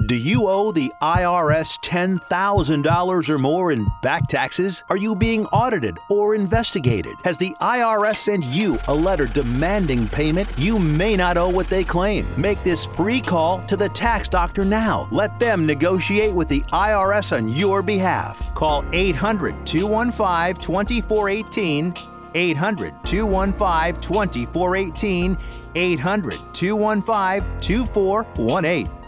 Do you owe the IRS $10,000 or more in back taxes? Are you being audited or investigated? Has the IRS sent you a letter demanding payment? You may not owe what they claim. Make this free call to the tax doctor now. Let them negotiate with the IRS on your behalf. Call 800-215-2418, 800-215-2418, 800-215-2418.